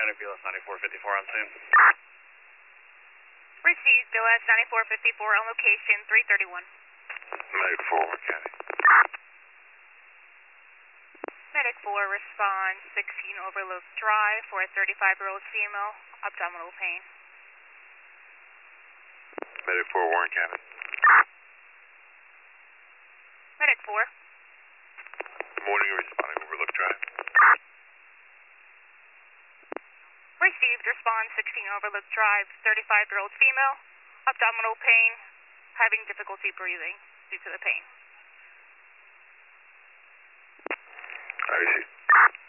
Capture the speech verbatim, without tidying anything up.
B L S ninety-four fifty-four on scene. Received, B L S ninety-four fifty-four on location, three thirty-one. Medic four, Warren County. Medic four, respond sixteen Overlook Drive for a thirty-five-year-old female, abdominal pain. Medic four, Warren County. Medic four. Morning, responding Overlook Drive. Received, respond sixteen Overlook Drive, thirty-five-year-old female, abdominal pain, having difficulty breathing due to the pain. I see.